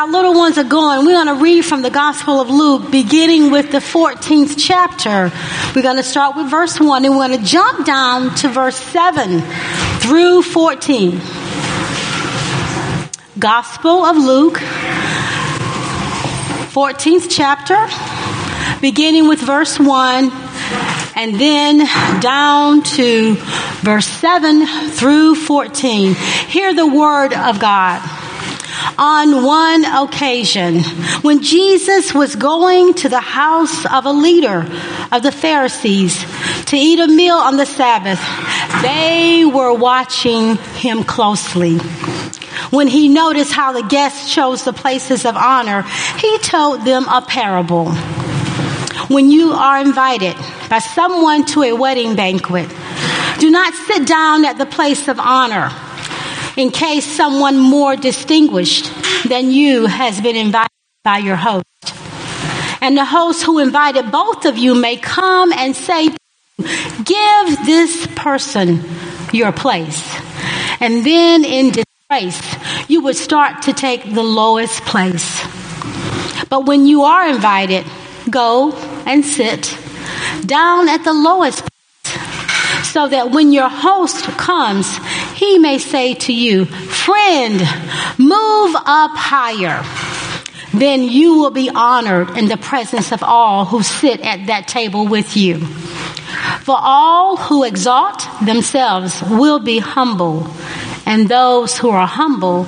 Our little ones are going. We're going to read from the Gospel of Luke, beginning with the 14th chapter. We're going to start with verse 1, and we're going to jump down to verse 7 through 14. Gospel of Luke, 14th chapter, beginning with verse 1, and then down to verse 7 through 14. Hear the word of God. On one occasion, when Jesus was going to the house of a leader of the Pharisees to eat a meal on the Sabbath, they were watching him closely. When he noticed how the guests chose the places of honor, he told them a parable. When you are invited by someone to a wedding banquet, do not sit down at the place of honor, in case someone more distinguished than you has been invited by your host. And the host who invited both of you may come and say, give this person your place. And then in disgrace, you would start to take the lowest place. But when you are invited, go and sit down at the lowest place, so that when your host comes, he may say to you, friend, move up higher. Then you will be honored in the presence of all who sit at that table with you. For all who exalt themselves will be humble, and those who humble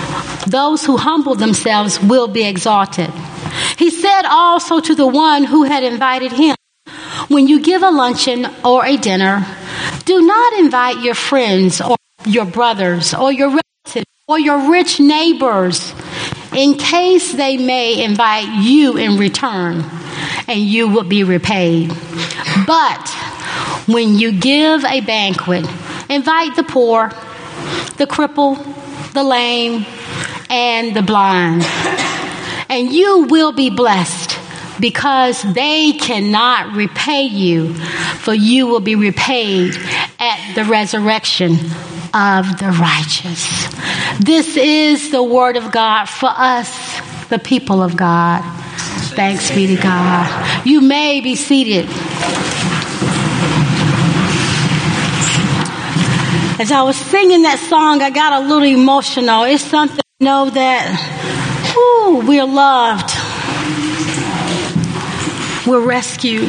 themselves will be exalted. He said also to the one who had invited him, when you give a luncheon or a dinner, do not invite your friends or your brothers or your relatives or your rich neighbors, in case they may invite you in return, and you will be repaid. But when you give a banquet, invite the poor, the crippled, the lame, and the blind, and you will be blessed, because they cannot repay you, for you will be repaid at the resurrection of the righteous. This is the word of God for us, the people of God. Thanks be to God. You may be seated. As I was singing that song, I got a little emotional. It's something to know that, we're loved. We're rescued.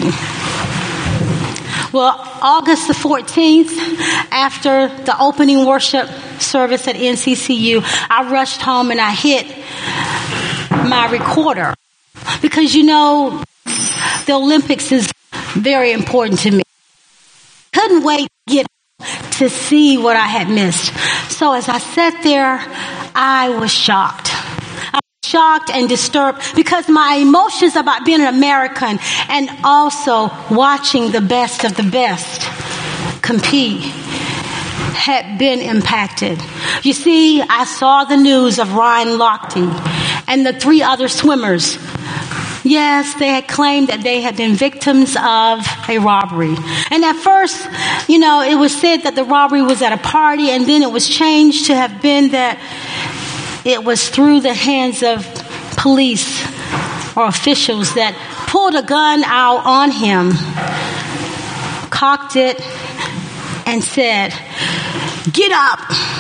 Well, August the 14th, after the opening worship service at NCCU, I rushed home and I hit my recorder. Because, the Olympics is very important to me. Couldn't wait to get to see what I had missed. So as I sat there, I was shocked. Shocked and disturbed, because my emotions about being an American and also watching the best of the best compete had been impacted. You see, I saw the news of Ryan Lochte and the 3 other swimmers. Yes, they had claimed that they had been victims of a robbery. And at first, it was said that the robbery was at a party, and then it was changed to have been that it was through the hands of police or officials that pulled a gun out on him, cocked it, and said, get up.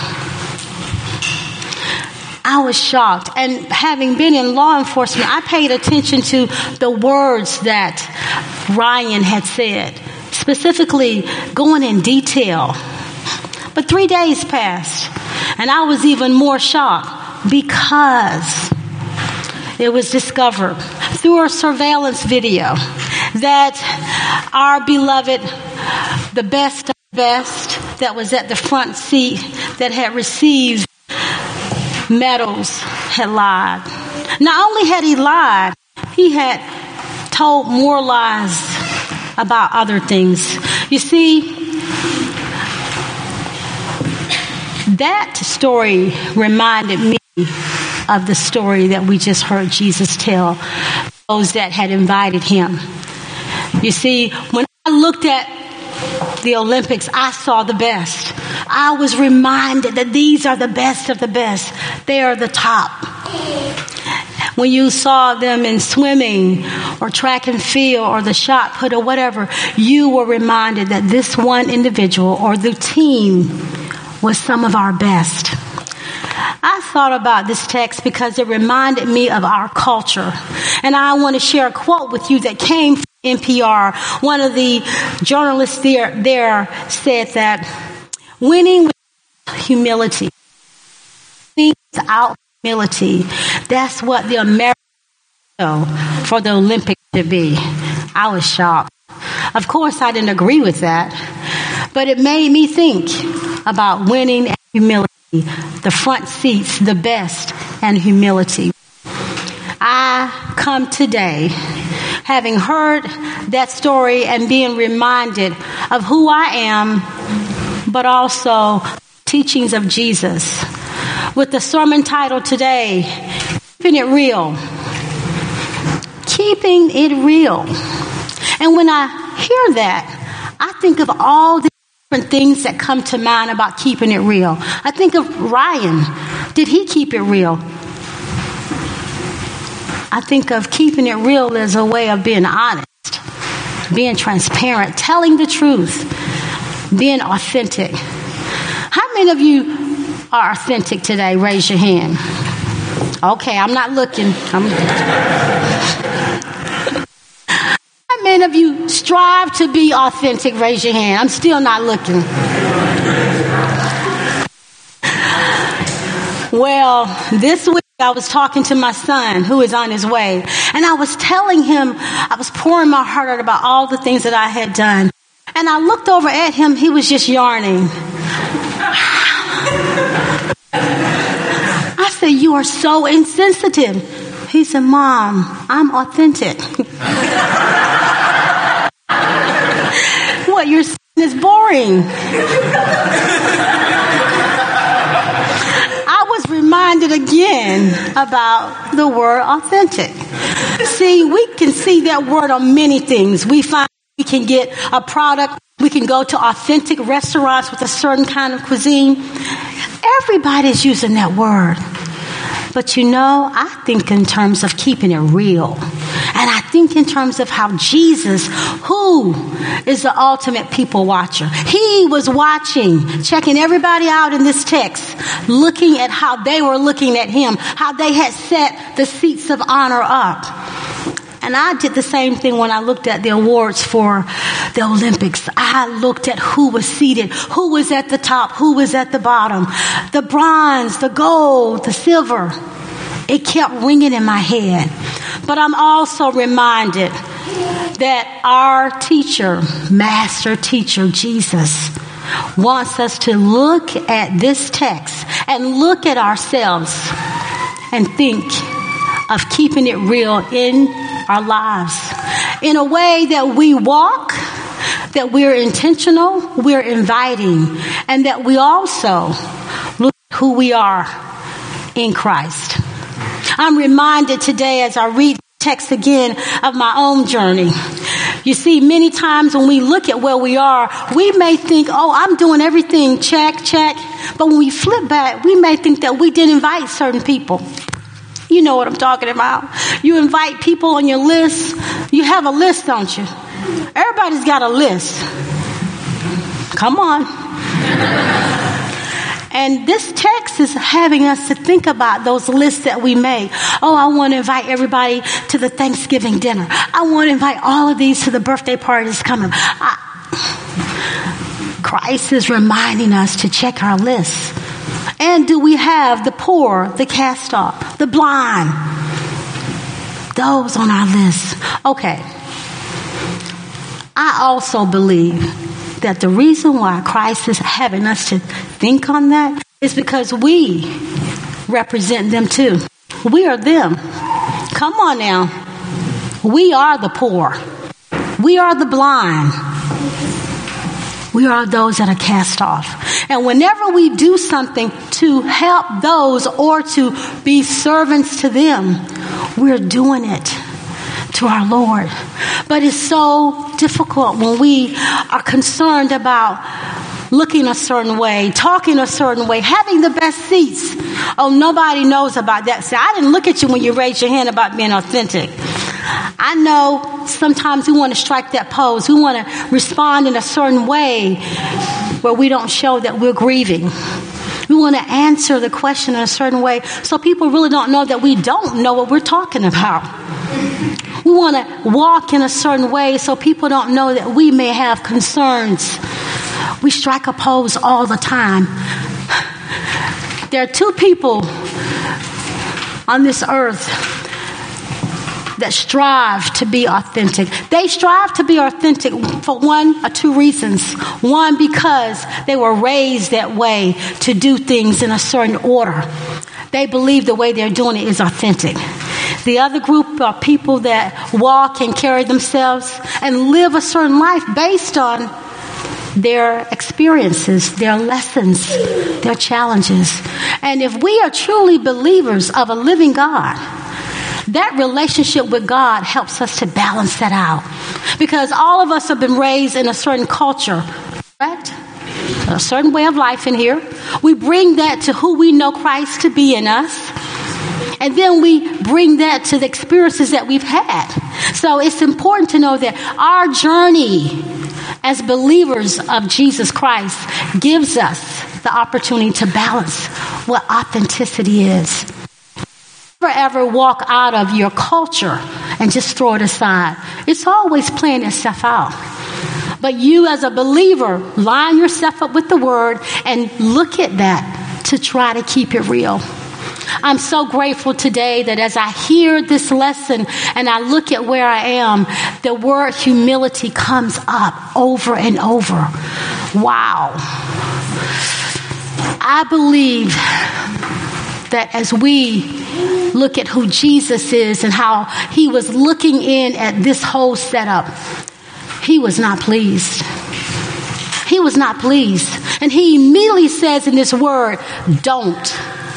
I was shocked. And having been in law enforcement, I paid attention to the words that Ryan had said, specifically going in detail. But 3 days passed, and I was even more shocked, because it was discovered through a surveillance video that our beloved, the best of the best, that was at the front seat, that had received medals, had lied. Not only had he lied, he had told more lies about other things. You see, that story reminded me of the story that we just heard Jesus tell those that had invited him. You see, when I looked at the Olympics, I saw the best. I was reminded that these are the best of the best. They are the top. When you saw them in swimming or track and field or the shot put or whatever, you were reminded that this one individual or the team was some of our best. I thought about this text because it reminded me of our culture. And I want to share a quote with you that came from NPR. One of the journalists there said that winning with humility, winning without humility, that's what the American for the Olympics should be. I was shocked. Of course, I didn't agree with that, but it made me think about winning and humility, the front seats, the best, and humility. I come today having heard that story and being reminded of who I am, but also teachings of Jesus. With the sermon title today, Keeping It Real. Keeping it real. And when I hear that, I think of all the different things that come to mind about keeping it real. I think of Ryan. Did he keep it real? I think of keeping it real as a way of being honest, being transparent, telling the truth, being authentic. How many of you are authentic today? Raise your hand. Okay, I'm not looking. How many of you strive to be authentic? Raise your hand. I'm still not looking. Well, this week I was talking to my son who is on his way, and I was telling him, I was pouring my heart out about all the things that I had done. And I looked over at him, he was just yarning. I said, "You are so insensitive." He said, "Mom, I'm authentic." What you're saying is boring. I was reminded again about the word authentic. See, we can see that word on many things. We find we can get a product. We can go to authentic restaurants with a certain kind of cuisine. Everybody's using that word. But you know, I think in terms of keeping it real. And I think in terms of how Jesus, who is the ultimate people watcher, he was watching, checking everybody out in this text, looking at how they were looking at him, how they had set the seats of honor up. And I did the same thing when I looked at the awards for the Olympics. I looked at who was seated, who was at the top, who was at the bottom, the bronze, the gold, the silver. It kept ringing in my head. But I'm also reminded that our teacher, master teacher, Jesus, wants us to look at this text and look at ourselves and think of keeping it real in our lives in a way that we walk, that we're intentional, we're inviting, and that we also look at who we are in Christ. I'm reminded today as I read text again of my own journey. You see, many times when we look at where we are, we may think, "Oh, I'm doing everything, check, check." But when we flip back, we may think that we didn't invite certain people. You know what I'm talking about. You invite people on your list. You have a list, don't you? Everybody's got a list. Come on. And this text is having us to think about those lists that we make. Oh, I want to invite everybody to the Thanksgiving dinner. I want to invite all of these to the birthday party that's coming. Christ is reminding us to check our lists. And do we have the poor, the cast off, the blind? Those on our list. Okay. I also believe that the reason why Christ is having us to think on that is because we represent them too. We are them. Come on now. We are the poor. We are the blind. We are those that are cast off. And whenever we do something to help those or to be servants to them, we're doing it to our Lord. But it's so difficult when we are concerned about looking a certain way, talking a certain way, having the best seats. Oh, nobody knows about that. See, I didn't look at you when you raised your hand about being authentic. I know sometimes we want to strike that pose. We want to respond in a certain way where we don't show that we're grieving. We want to answer the question in a certain way so people really don't know that we don't know what we're talking about. We want to walk in a certain way so people don't know that we may have concerns. We strike a pose all the time. There are two people on this earth that strive to be authentic. They strive to be authentic for one or two reasons. One, because they were raised that way to do things in a certain order. They believe the way they're doing it is authentic. The other group are people that walk and carry themselves and live a certain life based on their experiences, their lessons, their challenges. And if we are truly believers of a living God, that relationship with God helps us to balance that out. Because all of us have been raised in a certain culture, correct? A certain way of life in here. We bring that to who we know Christ to be in us. And then we bring that to the experiences that we've had. So it's important to know that our journey as believers of Jesus Christ gives us the opportunity to balance what authenticity is. Never ever walk out of your culture and just throw it aside. It's always playing itself out. But you as a believer, line yourself up with the word and look at that to try to keep it real. I'm so grateful today that as I hear this lesson and I look at where I am, the word humility comes up over and over. Wow. I believe that as we look at who Jesus is and how he was looking in at this whole setup, he was not pleased. He was not pleased. And he immediately says in this word, don't.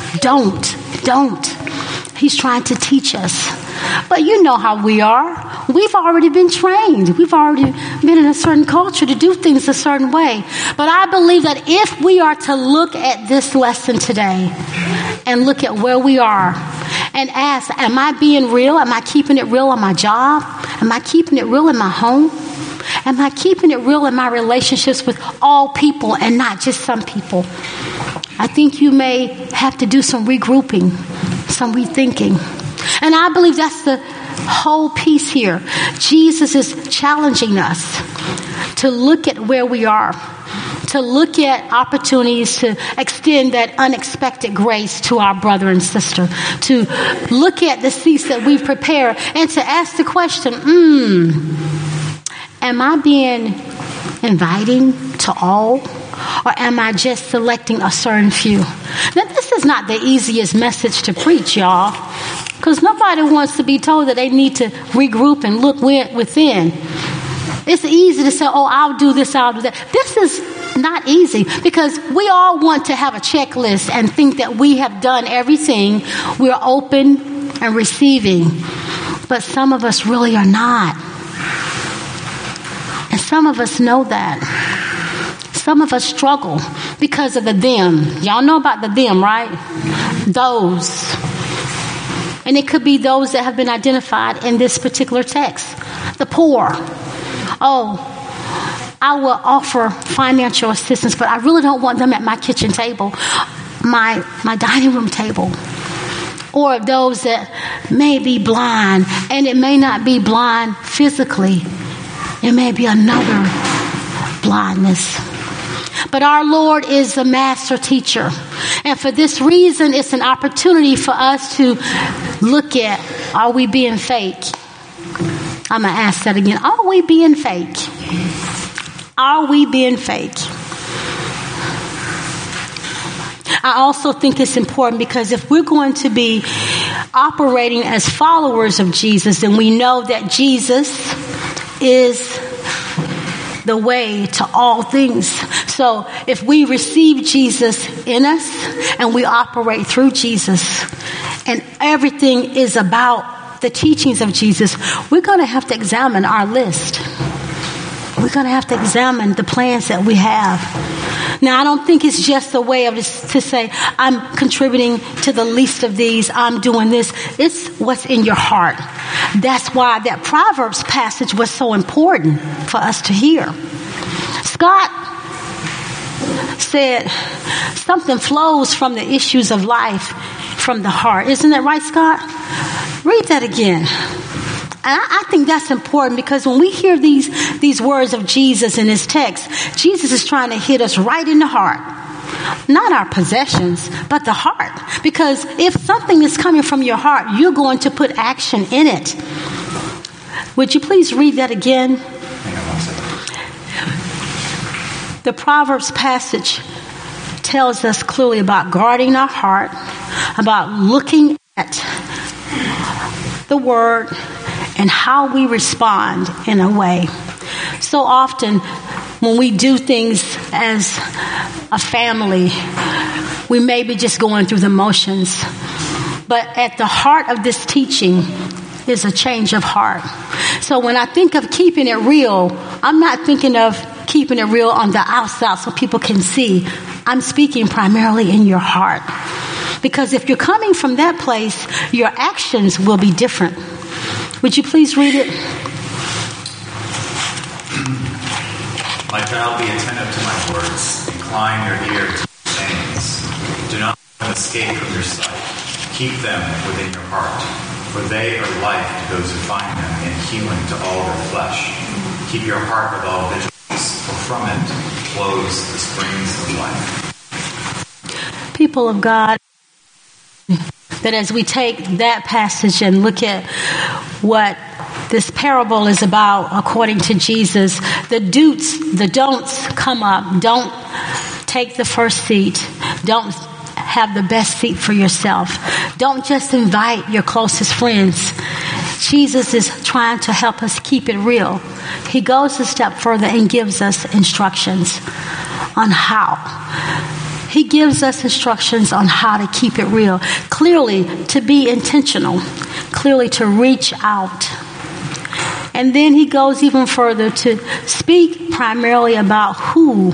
He's trying to teach us. But you know how we are. We've already been trained. We've already been in a certain culture to do things a certain way. But I believe that if we are to look at this lesson today and look at where we are and ask, am I being real? Am I keeping it real on my job? Am I keeping it real in my home? Am I keeping it real in my relationships with all people and not just some people? I think you may have to do some regrouping, some rethinking. And I believe that's the whole piece here. Jesus is challenging us to look at where we are, to look at opportunities to extend that unexpected grace to our brother and sister, to look at the seats that we've prepared and to ask the question, am I being inviting to all? Or am I just selecting a certain few? Now, this is not the easiest message to preach, y'all, because nobody wants to be told that they need to regroup and look within. It's easy to say, oh, I'll do this, I'll do that. This is not easy because we all want to have a checklist and think that we have done everything. We're open and receiving. But some of us really are not. And some of us know that. Some of us struggle because of the them. Y'all know about the them, right? Those. And it could be those that have been identified in this particular text. The poor. Oh, I will offer financial assistance, but I really don't want them at my kitchen table, my dining room table. Or those that may be blind, and it may not be blind physically. It may be another blindness. But our Lord is the master teacher. And for this reason, it's an opportunity for us to look at, are we being fake? I'm going to ask that again. Are we being fake? Are we being fake? I also think it's important because if we're going to be operating as followers of Jesus, then we know that Jesus is the way to all things. So if we receive Jesus in us and we operate through Jesus and everything is about the teachings of Jesus, we're going to have to examine our list. We're going to have to examine the plans that we have. Now, I don't think it's just a way of to say, I'm contributing to the least of these, I'm doing this. It's what's in your heart. That's why that Proverbs passage was so important for us to hear. Scott said, something flows from the issues of life from the heart. Isn't that right, Scott? Read that again. And I think that's important, because when we hear these words of Jesus in his text, Jesus is trying to hit us right in the heart. Not our possessions, but the heart. Because if something is coming from your heart, you're going to put action in it. Would you please read that again? The Proverbs passage tells us clearly about guarding our heart, about looking at the word, and how we respond in a way. So often when we do things as a family, we may be just going through the motions. But at the heart of this teaching is a change of heart. So when I think of keeping it real, I'm not thinking of keeping it real on the outside so people can see. I'm speaking primarily in your heart. Because if you're coming from that place, your actions will be different. Would you please read it? My child, be attentive to my words. Incline your ear to my sayings. Do not let them escape from your sight. Keep them within your heart. For they are life to those who find them, and healing to all their flesh. Keep your heart with all vigilance, for from it flows the springs of life. People of God, that as we take that passage and look at what this parable is about according to Jesus, the don'ts come up. Don't take the first seat. Don't have the best seat for yourself. Don't just invite your closest friends. Jesus is trying to help us keep it real. He goes a step further and gives us instructions on how. He gives us instructions on how to keep it real. Clearly, to be intentional. Clearly, to reach out. And then he goes even further to speak primarily about who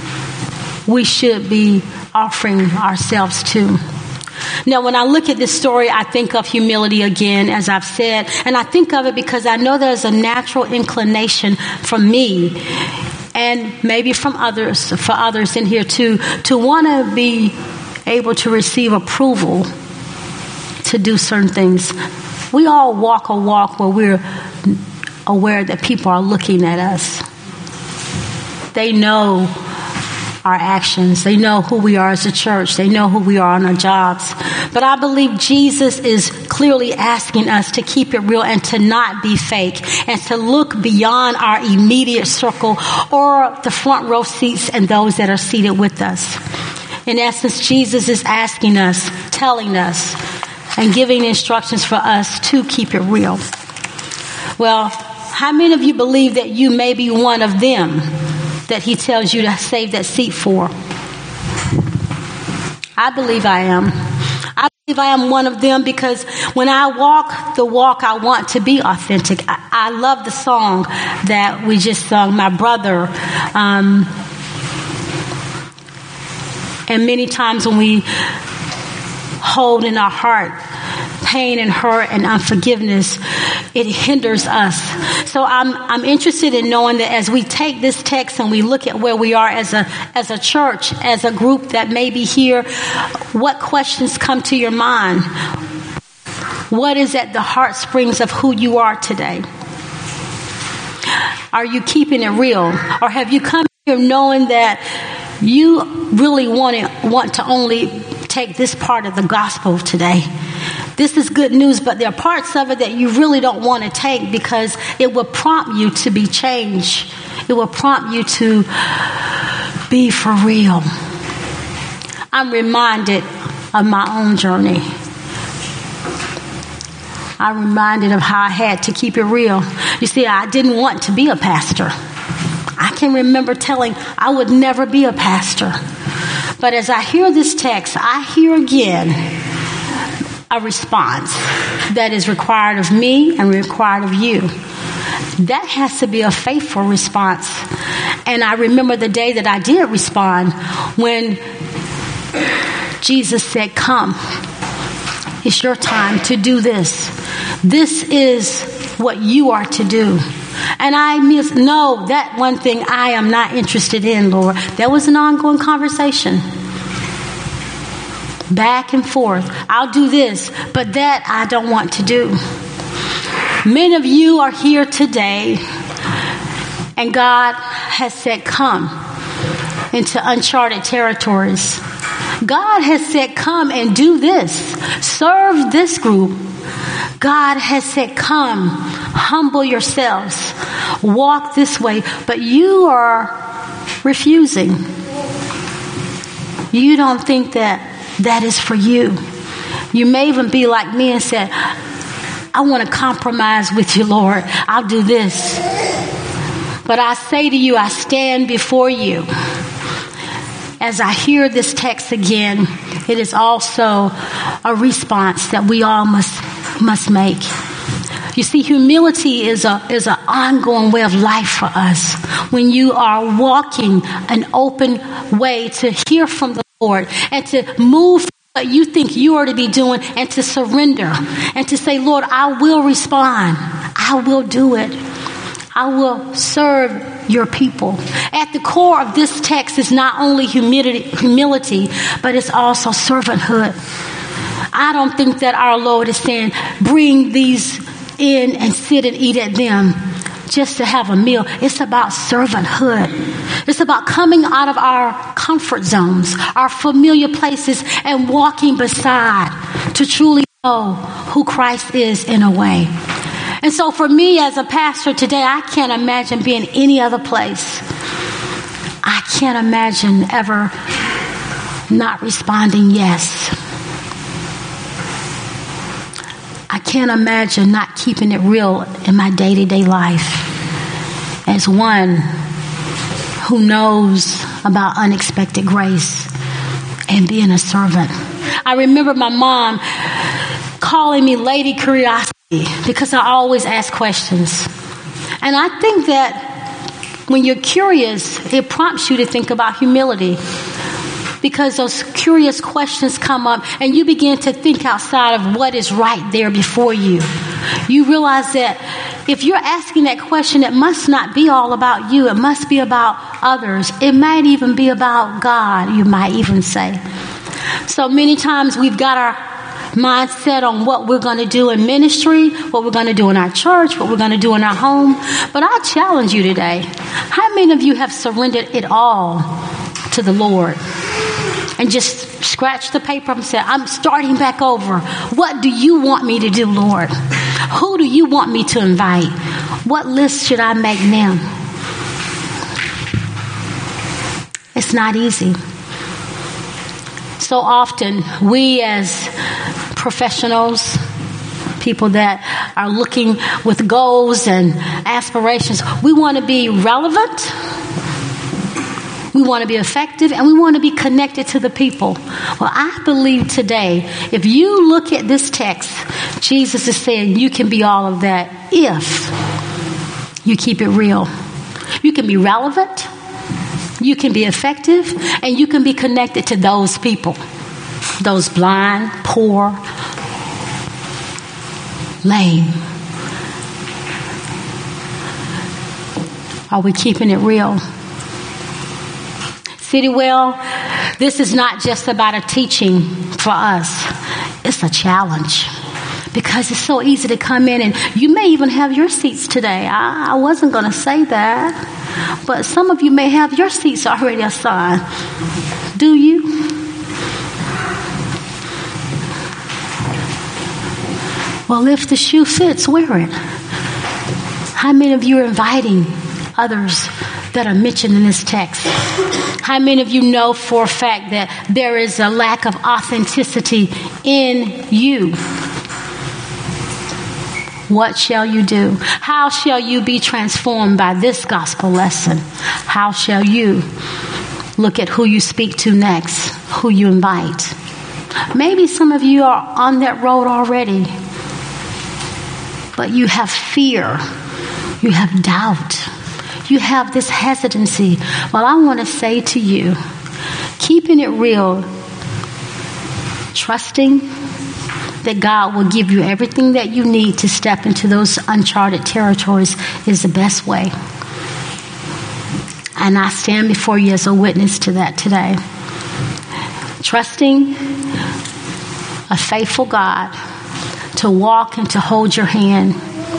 we should be offering ourselves to. Now, when I look at this story, I think of humility again, as I've said. And I think of it because I know there's a natural inclination from me, and maybe from others, for others in here too, to want to be able to receive approval to do certain things. We all walk a walk where we're aware that people are looking at us. They know our actions. They know who we are as a church. They know who we are on our jobs. But I believe Jesus is clearly asking us to keep it real and to not be fake, and to look beyond our immediate circle or the front row seats and those that are seated with us. In essence, Jesus is asking us, telling us, and giving instructions for us to keep it real. Well, how many of you believe that you may be one of them that he tells you to save that seat for? I believe I am. I believe I am one of them, because when I walk the walk, I want to be authentic. I love the song that we just sung, My Brother. And many times when we hold in our heart pain and hurt and unforgiveness, it hinders us. So I'm interested in knowing that as we take this text and we look at where we are as a church, as a group that may be here, what questions come to your mind? What is at the heart springs of who you are today? Are you keeping it real? Or have you come here knowing that you really want to only take this part of the gospel today? This is good news, but there are parts of it that you really don't want to take, because it will prompt you to be changed. It will prompt you to be for real. I'm reminded of my own journey. I'm reminded of how I had to keep it real. You see, I didn't want to be a pastor. I can remember telling I would never be a pastor. But as I hear this text, I hear again a response that is required of me and required of you. That has to be a faithful response. And I remember the day that I did respond when Jesus said, come, it's your time to do this. This is what you are to do. And no, that one thing I am not interested in, Lord. There was an ongoing conversation. Back and forth. I'll do this, but that I don't want to do. Many of you are here today, and God has said, come into uncharted territories. God has said, come and do this. Serve this group. God has said, come, humble yourselves, walk this way. But you are refusing. You don't think that is for you. You may even be like me and say, I want to compromise with you, Lord. I'll do this. But I say to you, I stand before you. As I hear this text again, it is also a response that we all must make. You see, humility is an ongoing way of life for us. When you are walking an open way to hear from the Lord and to move what you think you are to be doing and to surrender and to say, Lord, I will respond. I will do it. I will serve your people. At the core of this text is not only humility, but it's also servanthood. I don't think that our Lord is saying, bring these in and sit and eat at them just to have a meal. It's about servanthood. It's about coming out of our comfort zones, our familiar places, and walking beside to truly know who Christ is in a way. And so for me as a pastor today, I can't imagine being any other place. I can't imagine ever not responding yes. I can't imagine not keeping it real in my day-to-day life as one who knows about unexpected grace and being a servant. I remember my mom calling me Lady Curiosity because I always ask questions. And I think that when you're curious, it prompts you to think about humility. Because those curious questions come up and you begin to think outside of what is right there before you. You realize that if you're asking that question, it must not be all about you. It must be about others. It might even be about God, you might even say. So many times we've got our mindset on what we're going to do in ministry, what we're going to do in our church, what we're going to do in our home. But I challenge you today. How many of you have surrendered it all to the Lord? And just scratch the paper and say, I'm starting back over. What do you want me to do, Lord? Who do you want me to invite? What list should I make now? It's not easy. So often, we as professionals, people that are looking with goals and aspirations, we want to be relevant. We want to be effective, and we want to be connected to the people. Well, I believe today, if you look at this text, Jesus is saying you can be all of that if you keep it real. You can be relevant, you can be effective, and you can be connected to those people. Those blind, poor, lame. Are we keeping it real? Citywell, this is not just about a teaching for us. It's a challenge because it's so easy to come in and you may even have your seats today. I wasn't going to say that, but some of you may have your seats already assigned. Do you? Well, if the shoe fits, wear it. How many of you are inviting others that are mentioned in this text? How many of you know for a fact that there is a lack of authenticity in you? What shall you do? How shall you be transformed by this gospel lesson? How shall you look at who you speak to next, who you invite? Maybe some of you are on that road already, but you have fear, you have doubt. you have this hesitancy. Well, I want to say to you, keeping it real, trusting that God will give you everything that you need to step into those uncharted territories is the best way. And I stand before you as a witness to that today. Trusting a faithful God to walk and to hold your hand.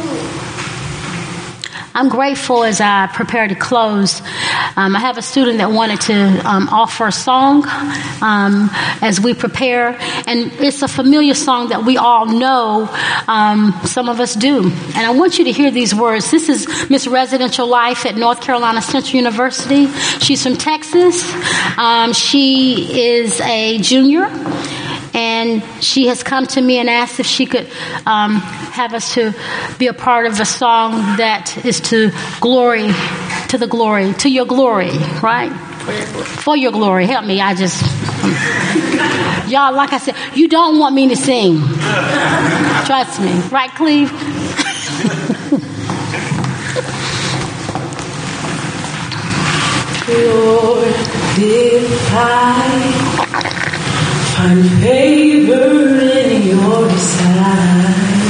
I'm grateful as I prepare to close. I have a student that wanted to offer a song as we prepare. And it's a familiar song that we all know. Some of us do. And I want you to hear these words. This is Miss Residential Life at North Carolina Central University. She's from Texas. She is a junior. And she has come to me and asked if she could have us to be a part of a song that is to your glory, right? For your glory. Help me. Y'all, like I said, you don't want me to sing. Trust me. Right, Cleve? Lord, if I find favor in your sight,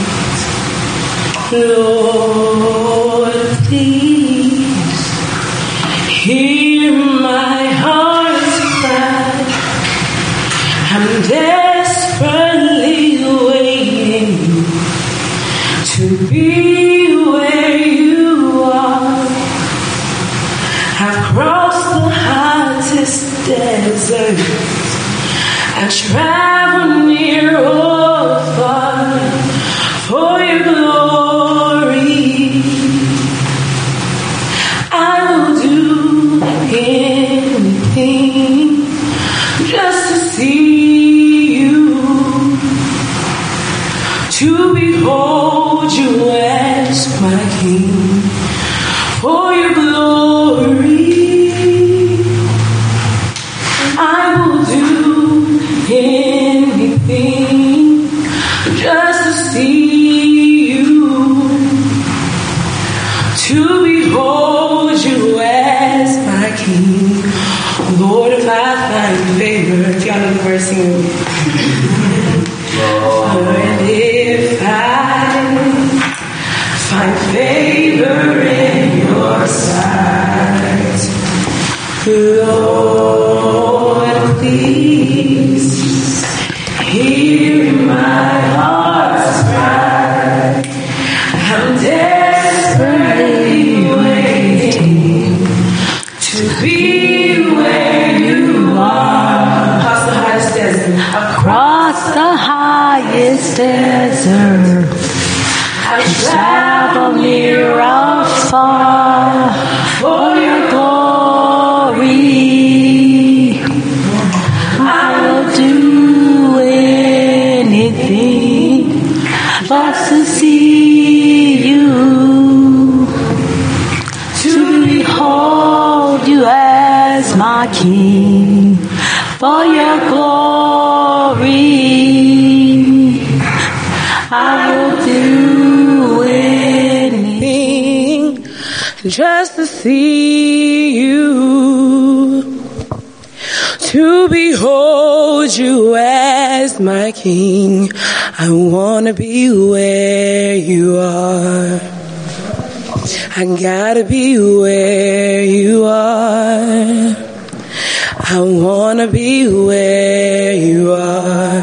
Lord, please hear my heart's cry. I'm desperately waiting to be where you are. I've crossed the hottest desert. I've traveled near or far for your glory. I will do anything just to see you, to behold you as my King, for your glory. I will do anything just to see you, to behold you as my King. Lord, if I find favor, if y'all know the verse, sing with me. Lord, if I find favor in your sight, Lord, please hear my heart's cry. I'm desperately waiting to be where you are. Across the highest desert. Across the highest desert. I've traveled near or far for your glory. I will do anything but to see you, to behold you as my King, for your glory. I will do anything just to see you, to behold you as my King. I want to be where you are. I gotta be where you are. I want to be where you are.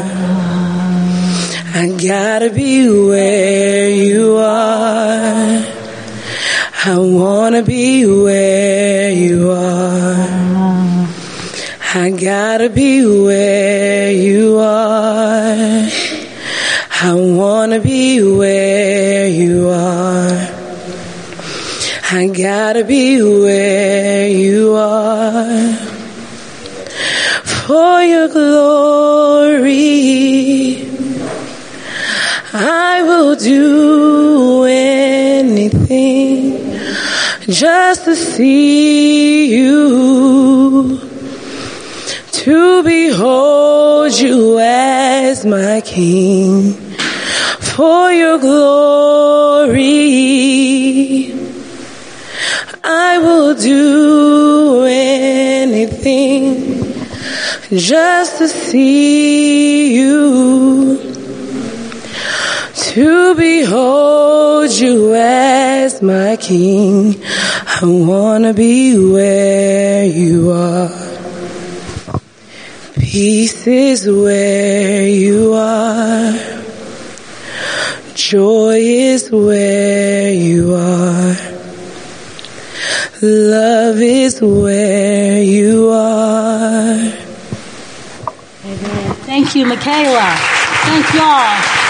I gotta be where you are. I wanna be where you are. I gotta be where you are. I wanna be where you are. I gotta be where you are. For your glory, I will do anything just to see you, to behold you as my King, for your glory. I will do anything just to see you, to behold you as my King. I wanna be where you are. Peace is where you are. Joy is where you are. Love is where you are. Amen. Thank you, Michaela. Thank y'all.